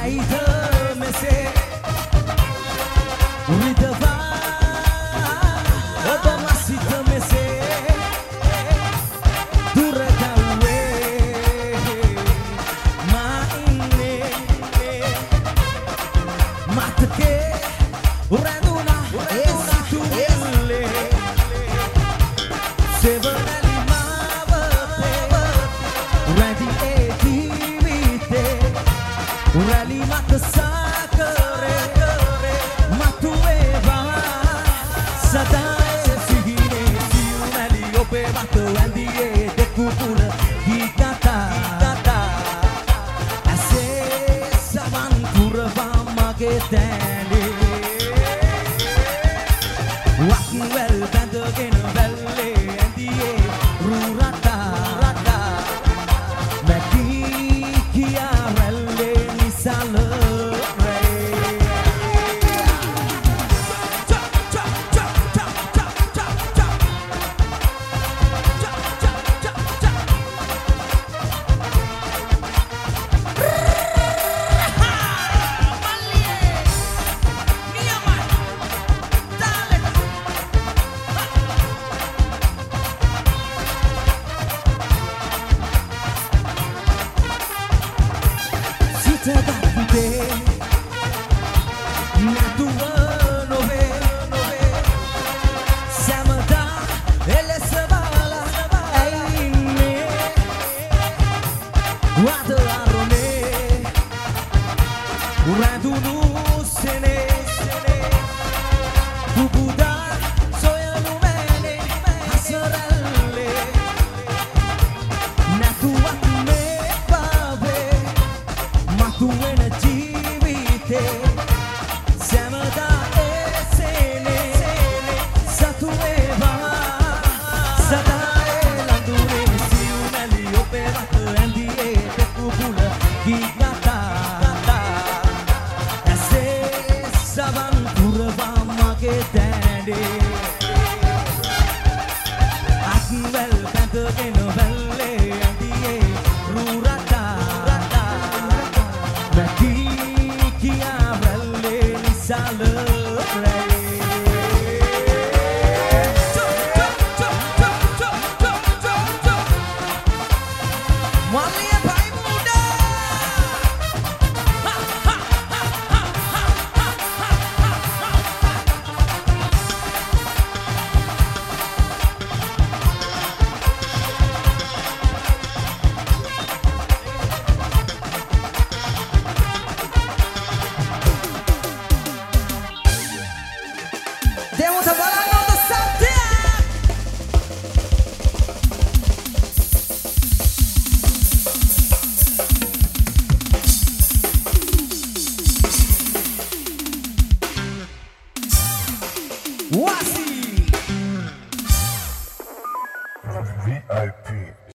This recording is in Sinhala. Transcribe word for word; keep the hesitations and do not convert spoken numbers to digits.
ඇයිද මෙසේ උරිදවා ඔබ මසිත මෙසේ දුර ගැව්වේ මා ඉන්නේ මතකේ රැඳුණා ඒ සිතුවිල්ලේ සෙවනැලි මාවතේ රැඳි ඒ ජීවිතේ රැලි මත සාකරේ මතුවේවා සදායේ සිහිනේ සියුමැලි ඔබේ මත ඇඳියේ දෙකුකුල ගී කතා ඇසේ සවන් පුරවා මගේ තැනේ වක්වැල් බැඳගෙන වැල්ලේ ඇඳියේ රු රටා මැකී කියා වැල්ලේ නිසල සිතගත්තේ නැතුව නොවේ සැමදා එලෙස බලා ඇයි ඉන්නේ වද අරුණේ රැඳුණු සෙනේ කුබුදා සොයනු මැනේ හසරල්ලේ නැතුවත් මේ පාවේ මතුවෙන ජීවිතේ සැමදා එසේනේ සතු වේවා සදායේ ලඳුනේ සියුමැලි ඔබේ වත ඇඳියේ දෙකුකුල ගී කතා ඇසේ සවන් පුරවා මගේ තැනේ අක්වැල් බැඳගෙන වැල්ලේ ඇඳියේ රු රටා මැකී කියා වැල්ලේ නිසල